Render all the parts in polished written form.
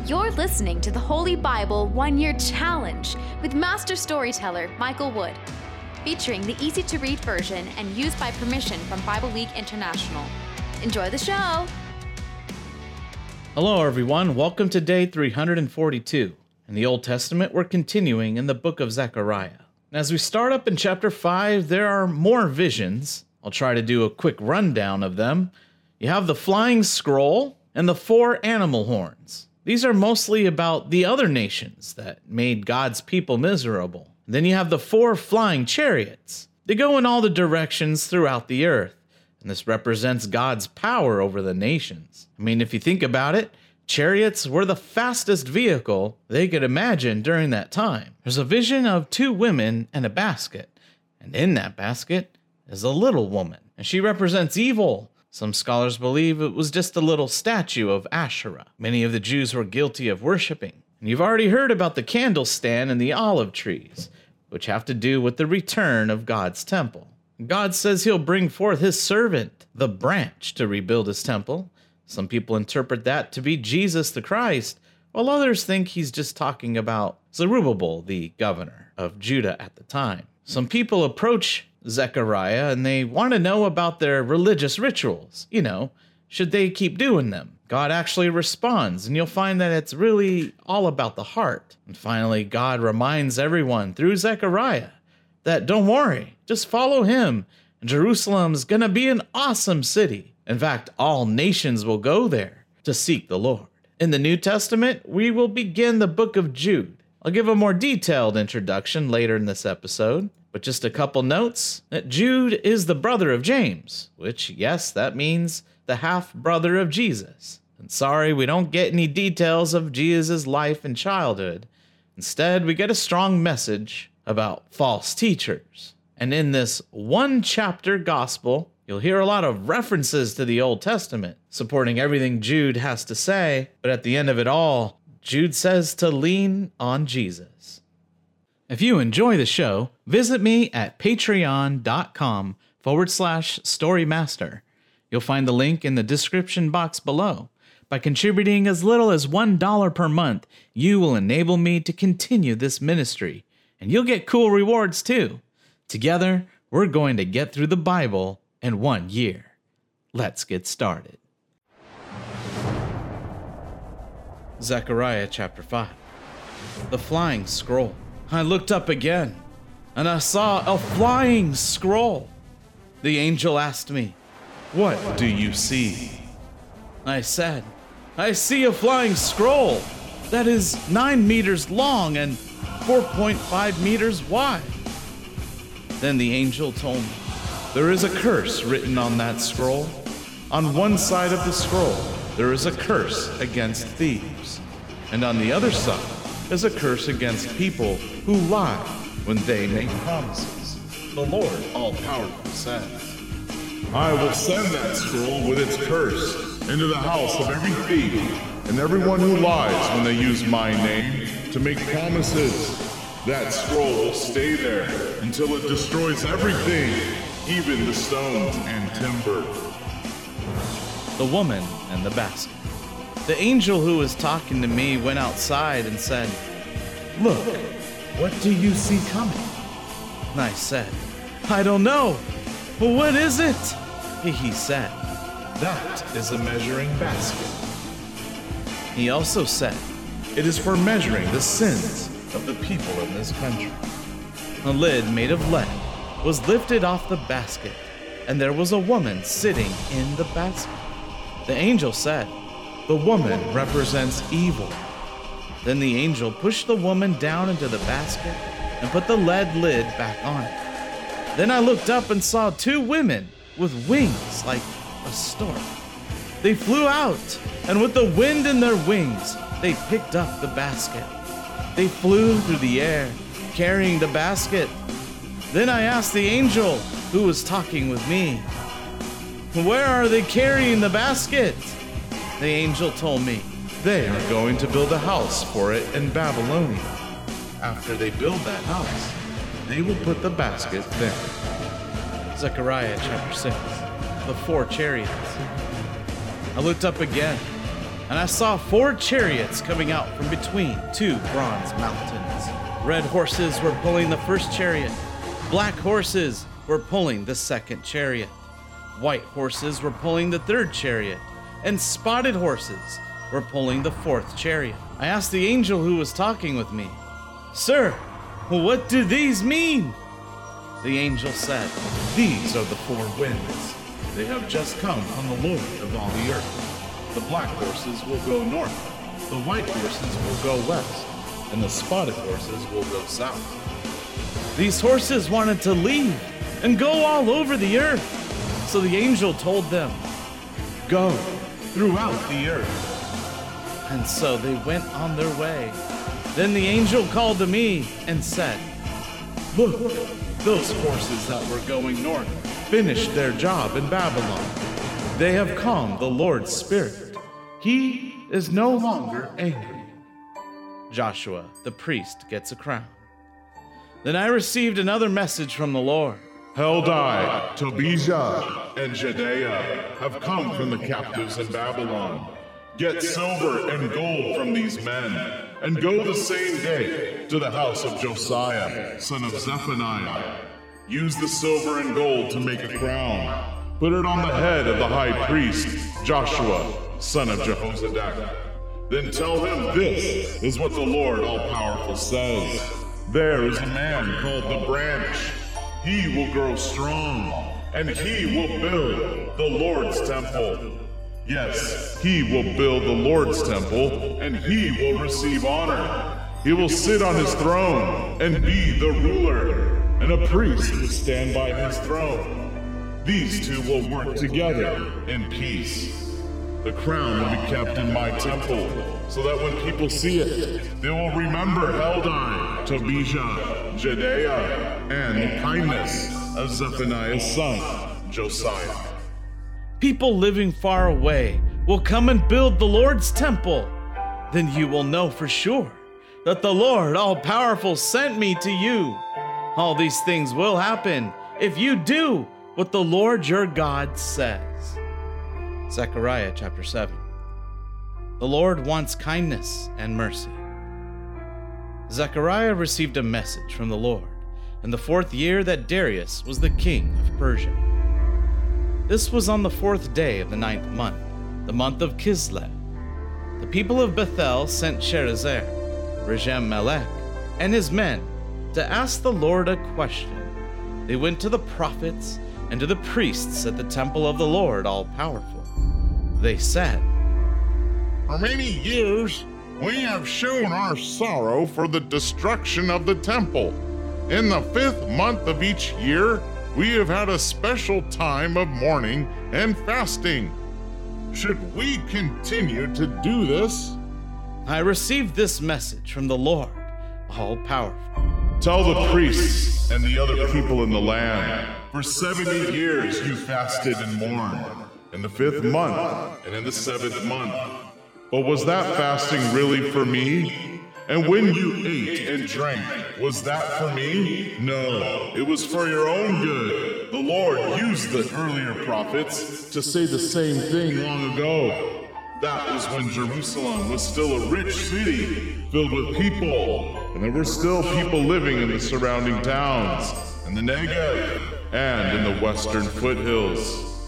You're listening to the Holy Bible 1-Year Challenge with Master Storyteller Michael Wood, featuring the easy-to-read version and used by permission from Bible League International. Enjoy the show! Hello everyone, welcome to day 342. In the Old Testament, we're continuing in the book of Zechariah. And as we start up in chapter 5, there are more visions. I'll try to do a quick rundown of them. You have the flying scroll and the 4 animal horns. These are mostly about the other nations that made God's people miserable. Then you have the 4 flying chariots. They go in all the directions throughout the earth, and this represents God's power over the nations. I mean, if you think about it, chariots were the fastest vehicle they could imagine during that time. There's a vision of 2 women and a basket, and in that basket is a little woman, and she represents evil. Some scholars believe it was just a little statue of Asherah. Many of the Jews were guilty of worshiping. And you've already heard about the candle stand and the olive trees, which have to do with the return of God's temple. God says he'll bring forth his servant, the branch, to rebuild his temple. Some people interpret that to be Jesus the Christ, while others think he's just talking about Zerubbabel, the governor of Judah at the time. Some people approach Zechariah and they want to know about their religious rituals. Should they keep doing them? God actually responds, and you'll find that it's really all about the heart. And finally, God reminds everyone through Zechariah that don't worry, just follow him. Jerusalem's gonna be an awesome city. In fact, all nations will go there to seek the Lord. In the New Testament, we will begin the book of Jude. I'll give a more detailed introduction later in this episode. But just a couple notes, that Jude is the brother of James, which, yes, that means the half-brother of Jesus. And sorry, we don't get any details of Jesus' life and childhood. Instead, we get a strong message about false teachers. And in this 1-chapter gospel, you'll hear a lot of references to the Old Testament, supporting everything Jude has to say. But at the end of it all, Jude says to lean on Jesus. If you enjoy the show, visit me at patreon.com/storymaster. You'll find the link in the description box below. By contributing as little as $1 per month, you will enable me to continue this ministry, and you'll get cool rewards too. Together, we're going to get through the Bible in 1 year. Let's get started. Zechariah chapter 5. The flying scroll. I looked up again, and I saw a flying scroll. The angel asked me, "What do you see?" I said, "I see a flying scroll that is 9 meters long and 4.5 meters wide." Then the angel told me, "There is a curse written on that scroll. On one side of the scroll, there is a curse against thieves, and on the other side is a curse against people who lie when they make promises. The Lord all-powerful says, I will send that scroll with its curse into the house of every thief and everyone who lies when they use my name to make promises. That scroll will stay there until it destroys everything, even the stones and timber." The woman and the basket. The angel who was talking to me went outside and said, "Look, what do you see coming?" And I said, "I don't know. But what is it?" He said, "That is a measuring basket." He also said, "It is for measuring the sins of the people in this country." A lid made of lead was lifted off the basket, and there was a woman sitting in the basket. The angel said, "The woman represents evil." Then the angel pushed the woman down into the basket and put the lead lid back on it. Then I looked up and saw 2 women with wings like a stork. They flew out, and with the wind in their wings, they picked up the basket. They flew through the air, carrying the basket. Then I asked the angel who was talking with me, "Where are they carrying the basket?" The angel told me, "They are going to build a house for it in Babylonia. After they build that house, they will put the basket there." Zechariah chapter 6. The 4 chariots. I looked up again, And I saw 4 chariots coming out from between 2 bronze mountains. Red horses were pulling the first chariot. Black horses were pulling the second chariot. White horses were pulling the third chariot. And spotted horses were pulling the 4th chariot. I asked the angel who was talking with me, "Sir, what do these mean?" The angel said, "These are the 4 winds. They have just come from the Lord of all the earth. The black horses will go north, the white horses will go west, and the spotted horses will go south." These horses wanted to leave and go all over the earth. So the angel told them, "Go throughout the earth." And so they went on their way. Then the angel called to me and said, "Look, those horses that were going north finished their job in Babylon. They have calmed the Lord's spirit. He is no longer angry." Joshua, the priest, gets a crown. Then I received another message from the Lord. Heldai, Tobijah, and Jedaiah have come from the captives in Babylon. Get silver and gold from these men, and go the same day to the house of Josiah, son of Zephaniah. Use the silver and gold to make a crown. Put it on the head of the high priest, Joshua, son of Jehozadak. Then tell him this is what the Lord All-Powerful says. There is a man called the Branch. He will grow strong, and he will build the Lord's temple. Yes, he will build the Lord's temple, and he will receive honor. He will sit on his throne and be the ruler, and a priest will stand by his throne. These 2 will work together in peace. The crown will be kept in my temple, so that when people see it, they will remember Heldai, Tobijah, Jedaiah, and the kindness of Zephaniah's son, Josiah. People living far away will come and build the Lord's temple. Then you will know for sure that the Lord All-Powerful sent me to you. All these things will happen if you do what the Lord your God says. Zechariah chapter 7. The Lord wants kindness and mercy. Zechariah received a message from the Lord in the 4th year that Darius was the king of Persia. This was on the 4th day of the 9th month, the month of Kislev. The people of Bethel sent Sherezer, Rejem-Melech, and his men to ask the Lord a question. They went to the prophets and to the priests at the temple of the Lord All-Powerful. They said, For many years, we have shown our sorrow for the destruction of the temple. In the 5th month of each year, we have had a special time of mourning and fasting. Should we continue to do this? I received this message from the Lord All-Powerful. Tell the priests and the other people in the land, for 70 years you fasted and mourned, in the 5th month and in the 7th month. But was that fasting really for me? And when you ate and drank, was that for me? No, it was for your own good. The Lord used the earlier prophets to say the same thing long ago. That was when Jerusalem was still a rich city, filled with people, and there were still people living in the surrounding towns, in the Negev, and in the western foothills.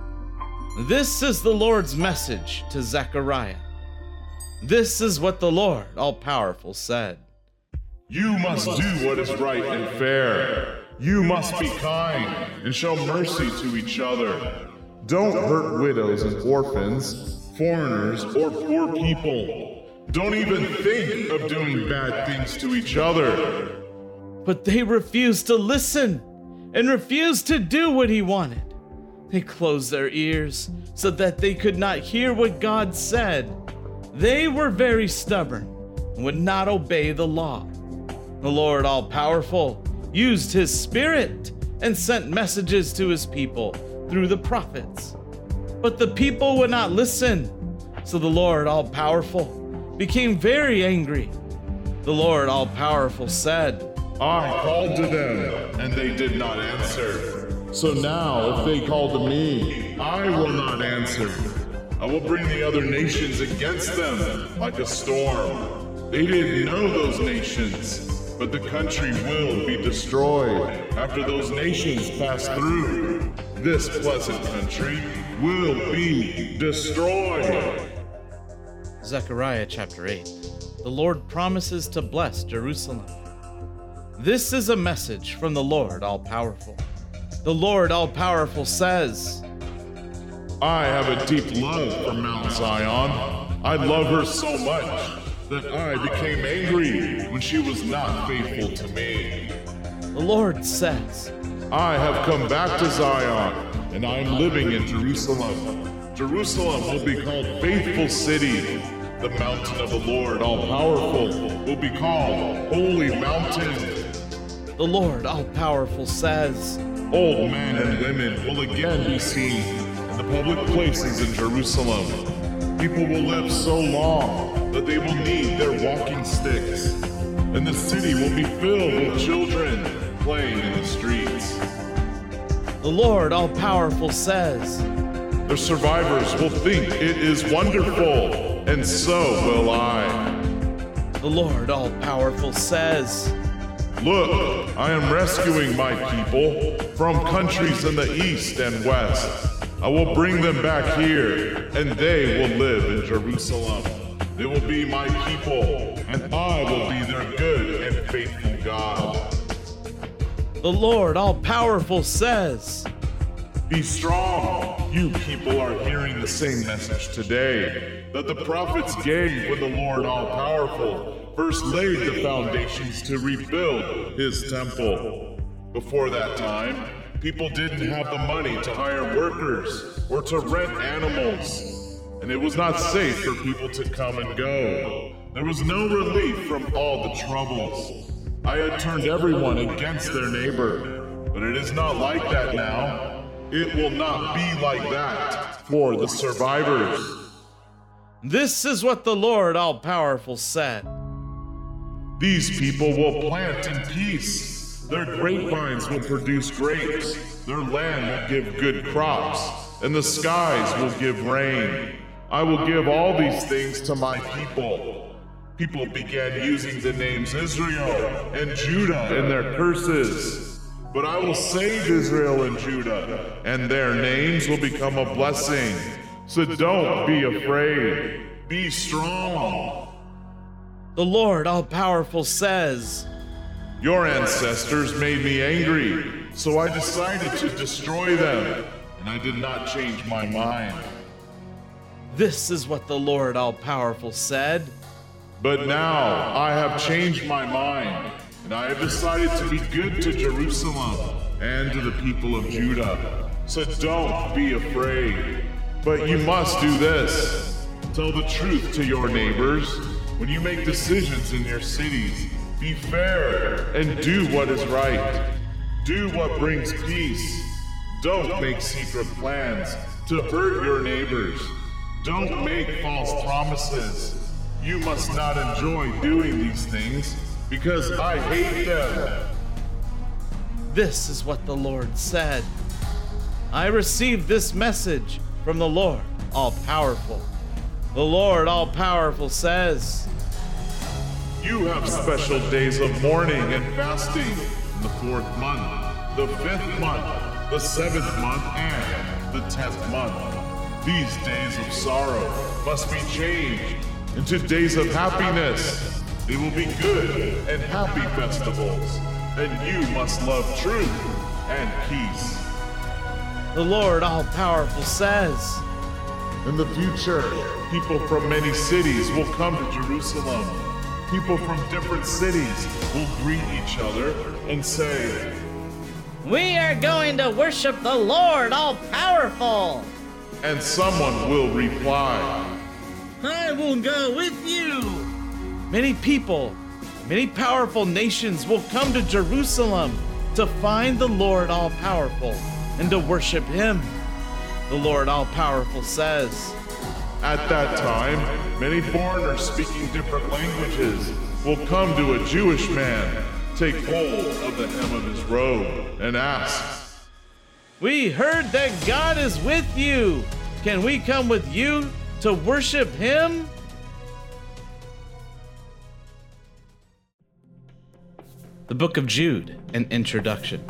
This is the Lord's message to Zechariah. This is what the Lord All-Powerful said. You must do what is right and fair. You must be kind and show mercy to each other. Don't hurt widows and orphans, foreigners, or poor people. Don't even think of doing bad things to each other. But they refused to listen and refused to do what he wanted. They closed their ears so that they could not hear what God said. They were very stubborn and would not obey the law. The Lord All-Powerful used his Spirit and sent messages to his people through the prophets. But the people would not listen, so the Lord All-Powerful became very angry. The Lord All-Powerful said, I called to them, and they did not answer. So now, if they call to me, I will not answer. I will bring the other nations against them like a storm. They didn't know those nations, but the country will be destroyed after those nations pass through. This pleasant country will be destroyed. Zechariah chapter 8. The Lord promises to bless Jerusalem. This is a message from the Lord All-Powerful. The Lord All-Powerful says, I have a deep love for Mount Zion. I love her so much that I became angry when she was not faithful to me. The Lord says, I have come back to Zion, and I am living in Jerusalem. Jerusalem will be called Faithful City. The mountain of the Lord All-Powerful will be called Holy Mountain. the Lord All-Powerful says, Old men and women will again be seen in the public places in Jerusalem. People will live so long that they will need their walking sticks, and the city will be filled with children playing in the streets. the Lord All-Powerful says, The survivors will think it is wonderful, and so will I. the Lord All-Powerful says, Look, I am rescuing my people from countries in the east and west. I will bring them back here, and they will live in Jerusalem. They will be my people, and I will be their good and faithful God. the Lord All-Powerful says, Be strong. You people are hearing the same message today that the prophets gave when the Lord All-Powerful first laid the foundations to rebuild his temple. Before that time, people didn't have the money to hire workers or to rent animals, and it was not safe for people to come and go. There was no relief from all the troubles. I had turned everyone against their neighbor, but it is not like that now. It will not be like that for the survivors. This is what the Lord All-Powerful said. These people will plant in peace. Their grapevines will produce grapes. Their land will give good crops, and the skies will give rain. I will give all these things to my people. People began using the names Israel and Judah in their curses. But I will save Israel and Judah, and their names will become a blessing. So don't be afraid. Be strong. The Lord All-Powerful says, Your ancestors made me angry, so I decided to destroy them, and I did not change my mind. this is what the Lord All-Powerful said. But now I have changed my mind, and I have decided to be good to Jerusalem and to the people of Judah. So don't be afraid. But you must do this. Tell the truth to your neighbors. When you make decisions in your cities, be fair and do what is right. Do what brings peace. Don't make secret plans to hurt your neighbors. Don't make false promises. You must not enjoy doing these things because I hate them. This is what the Lord said. I received this message from the Lord All-Powerful. The Lord All-Powerful says, You have special days of mourning and fasting in the 4th month, the 5th month, the 7th month, and the 10th month. These days of sorrow must be changed into days of happiness. They will be good and happy festivals, and you must love truth and peace. the Lord All-Powerful says, In the future, people from many cities will come to Jerusalem. People from different cities will greet each other and say, we are going to worship the Lord All-Powerful. and someone will reply, I will go with you. Many people, many powerful nations will come to Jerusalem to find the Lord All-Powerful and to worship him. The Lord All-Powerful says, At that time, many foreigners speaking different languages will come to a Jewish man, take hold of the hem of his robe, and ask, we heard that God is with you. Can we come with you to worship him? The Book of Jude, an introduction.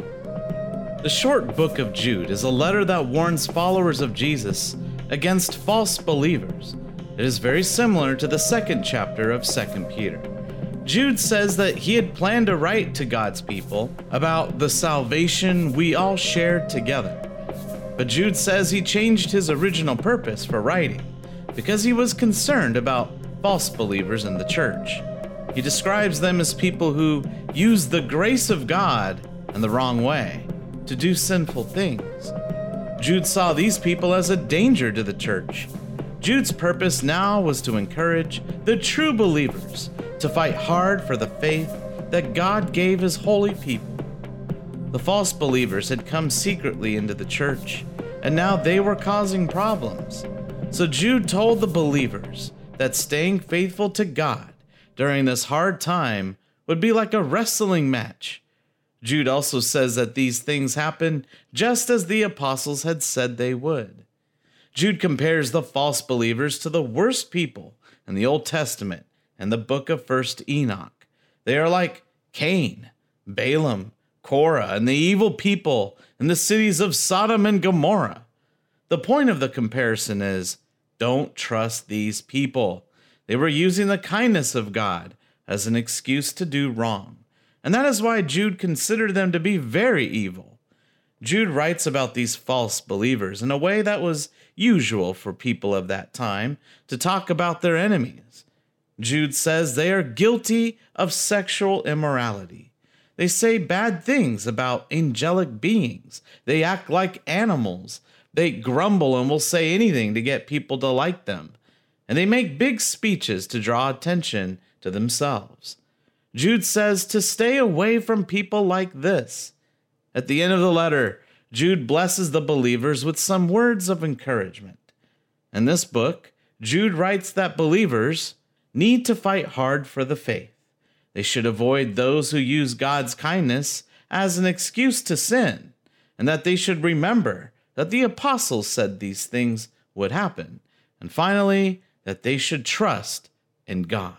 The short book of Jude is a letter that warns followers of Jesus against false believers. It is very similar to the second chapter of 2 Peter. Jude says that he had planned to write to God's people about the salvation we all shared together. But Jude says he changed his original purpose for writing because he was concerned about false believers in the church. He describes them as people who use the grace of God in the wrong way to do sinful things. Jude saw these people as a danger to the church. Jude's purpose now was to encourage the true believers to fight hard for the faith that God gave his holy people. The false believers had come secretly into the church, and now they were causing problems. So Jude told the believers that staying faithful to God during this hard time would be like a wrestling match. Jude also says that these things happen just as the apostles had said they would. Jude compares the false believers to the worst people in the Old Testament and the book of 1 Enoch. They are like Cain, Balaam, Korah, and the evil people in the cities of Sodom and Gomorrah. The point of the comparison is, don't trust these people. They were using the kindness of God as an excuse to do wrong. And that is why Jude considered them to be very evil. Jude writes about these false believers in a way that was usual for people of that time to talk about their enemies. Jude says they are guilty of sexual immorality. They say bad things about angelic beings. They act like animals. They grumble and will say anything to get people to like them. And they make big speeches to draw attention to themselves. Jude says to stay away from people like this. At the end of the letter, Jude blesses the believers with some words of encouragement. In this book, Jude writes that believers need to fight hard for the faith. They should avoid those who use God's kindness as an excuse to sin, and that they should remember that the apostles said these things would happen, and finally, that they should trust in God.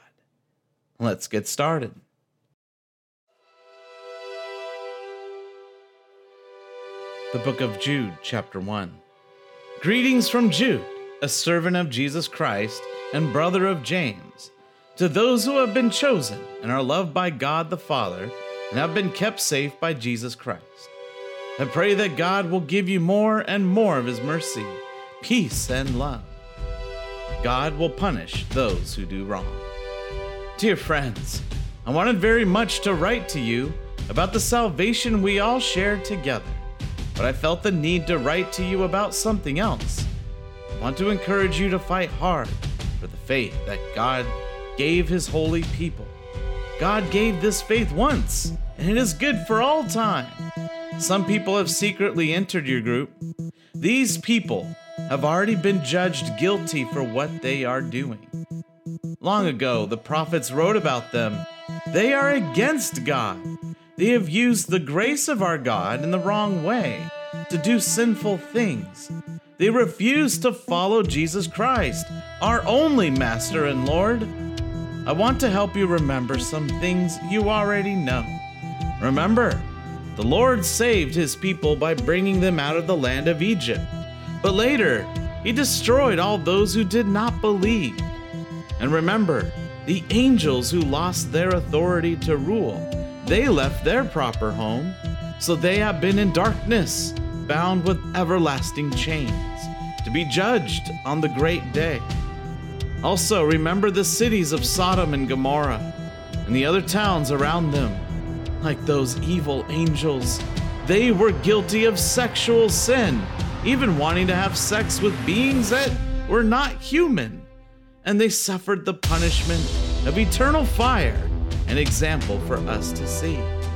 Let's get started. The Book of Jude, Chapter 1. Greetings from Jude, a servant of Jesus Christ and brother of James, to those who have been chosen and are loved by God the Father and have been kept safe by Jesus Christ. I pray that God will give you more and more of his mercy, peace, and love. God will punish those who do wrong. Dear friends, I wanted very much to write to you about the salvation we all shared together, but I felt the need to write to you about something else. I want to encourage you to fight hard for the faith that God gave his holy people. God gave this faith once, and it is good for all time. Some people have secretly entered your group. These people have already been judged guilty for what they are doing. Long ago, the prophets wrote about them. They are against God. They have used the grace of our God in the wrong way to do sinful things. They refuse to follow Jesus Christ, our only Master and Lord. I want to help you remember some things you already know. Remember, the Lord saved his people by bringing them out of the land of Egypt. But later, he destroyed all those who did not believe. And remember, the angels who lost their authority to rule, they left their proper home, so they have been in darkness, bound with everlasting chains, to be judged on the great day. Also, remember the cities of Sodom and Gomorrah, and the other towns around them. Like those evil angels, they were guilty of sexual sin, even wanting to have sex with beings that were not human. And they suffered the punishment of eternal fire, an example for us to see.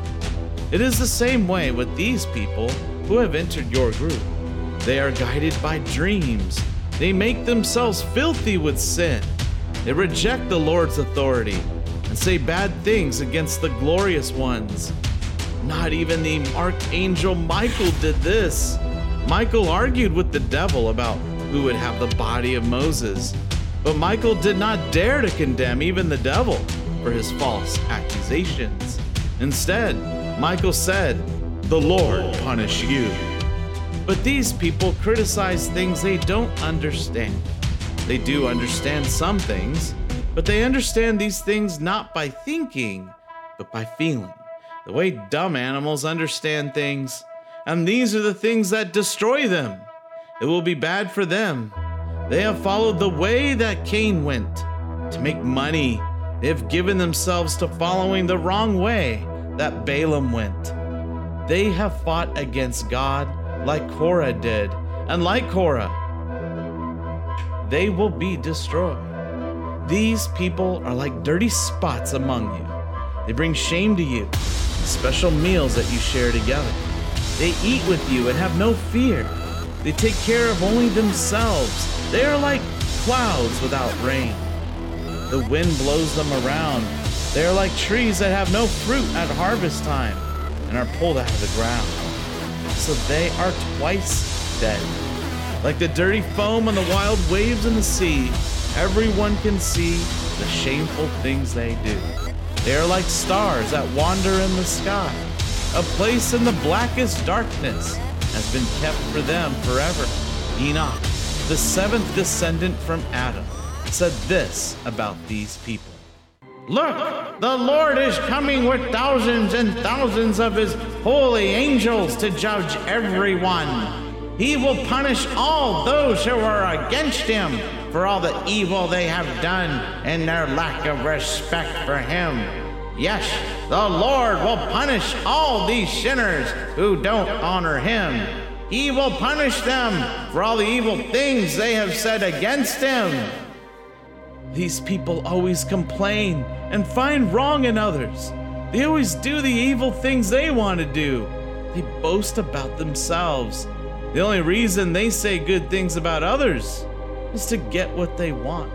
It is the same way with these people who have entered your group. They are guided by dreams. They make themselves filthy with sin. They reject the Lord's authority and say bad things against the glorious ones. Not even the archangel Michael did this. Michael argued with the devil about who would have the body of Moses. But Michael did not dare to condemn even the devil for his false accusations. Instead, Michael said, "The Lord punish you." But these people criticize things they don't understand. They do understand some things, but they understand these things not by thinking, but by feeling, the way dumb animals understand things. And these are the things that destroy them. It will be bad for them. They have followed the way that Cain went, to make money. They have given themselves to following the wrong way that Balaam went. They have fought against God like Korah did, and like Korah, they will be destroyed. These people are like dirty spots among you. They bring shame to you, special meals that you share together. They eat with you and have no fear. They take care of only themselves. They are like clouds without rain. The wind blows them around. They are like trees that have no fruit at harvest time and are pulled out of the ground. So they are twice dead. Like the dirty foam on the wild waves in the sea, everyone can see the shameful things they do. They are like stars that wander in the sky. A place in the blackest darkness has been kept for them forever. Enoch, the seventh descendant from Adam, said this about these people. "Look, the Lord is coming with thousands and thousands of his holy angels to judge everyone. He will punish all those who are against him for all the evil they have done and their lack of respect for him. Yes, the Lord will punish all these sinners who don't honor him. He will punish them for all the evil things they have said against him." These people always complain and find wrong in others. They always do the evil things they want to do. They boast about themselves. The only reason they say good things about others is to get what they want.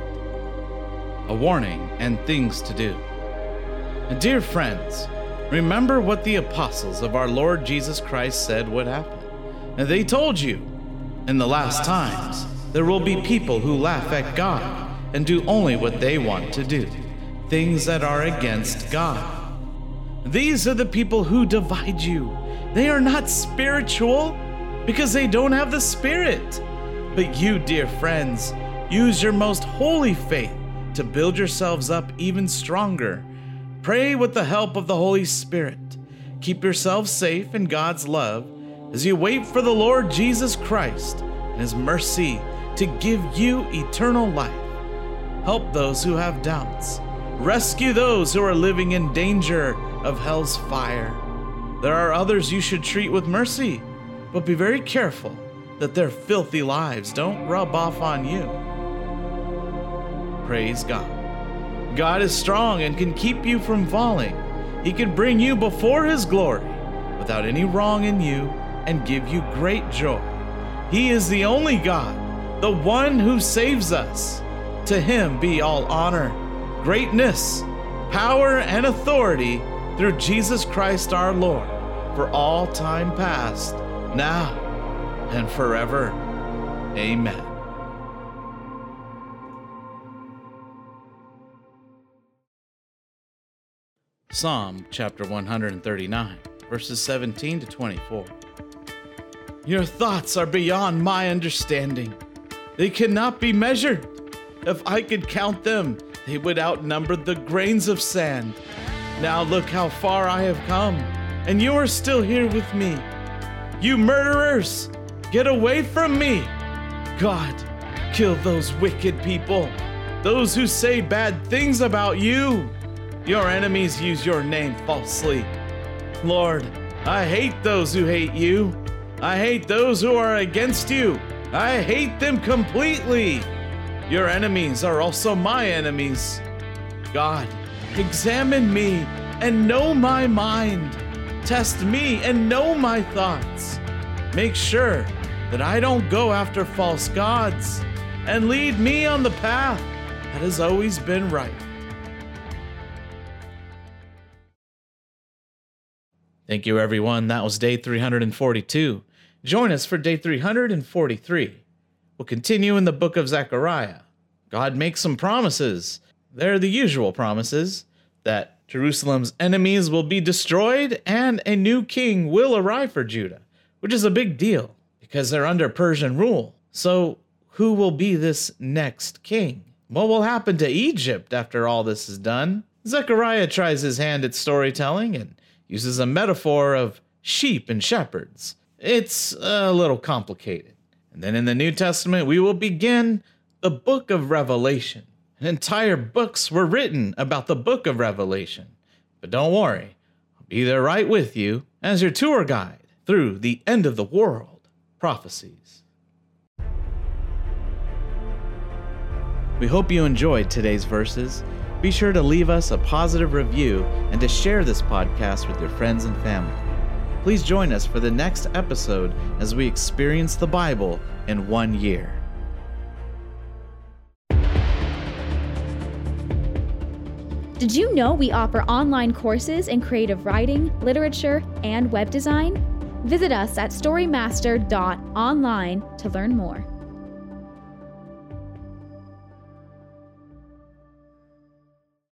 A warning and things to do. And dear friends, remember what the apostles of our Lord Jesus Christ said would happen. And they told you, in the last times, there will be people who laugh at God and do only what they want to do, things that are against God. These are the people who divide you. They are not spiritual because they don't have the Spirit. But you, dear friends, use your most holy faith to build yourselves up even stronger. Pray with the help of the Holy Spirit. Keep yourselves safe in God's love as you wait for the Lord Jesus Christ and his mercy to give you eternal life. Help those who have doubts. Rescue those who are living in danger of hell's fire. There are others you should treat with mercy, but be very careful that their filthy lives don't rub off on you. Praise God. God is strong and can keep you from falling. He can bring you before his glory without any wrong in you and give you great joy. He is the only God, the one who saves us. To him be all honor, greatness, power, and authority through Jesus Christ our Lord, for all time past, now, and forever. Amen. Psalm chapter 139, verses 17 to 24. Your thoughts are beyond my understanding. They cannot be measured. If I could count them, they would outnumber the grains of sand. Now look how far I have come, and you are still here with me. You murderers, get away from me. God, kill those wicked people, those who say bad things about you. Your enemies use your name falsely. Lord, I hate those who hate you. I hate those who are against you. I hate them completely. Your enemies are also my enemies. God, examine me and know my mind. Test me and know my thoughts. Make sure that I don't go after false gods, and lead me on the path that has always been right. Thank you, everyone. That was day 342. Join us for day 343, We'll continue in the book of Zechariah. God makes some promises. They're the usual promises that Jerusalem's enemies will be destroyed and a new king will arrive for Judah, which is a big deal because they're under Persian rule. So who will be this next king? What will happen to Egypt after all this is done? Zechariah tries his hand at storytelling and uses a metaphor of sheep and shepherds. It's a little complicated. And then in the New Testament, we will begin the book of Revelation. Entire books were written about the book of Revelation. But don't worry, I'll be there right with you as your tour guide through the end of the world prophecies. We hope you enjoyed today's verses. Be sure to leave us a positive review and to share this podcast with your friends and family. Please join us for the next episode as we experience the Bible in 1 year. Did you know we offer online courses in creative writing, literature, and web design? Visit us at storymaster.online to learn more.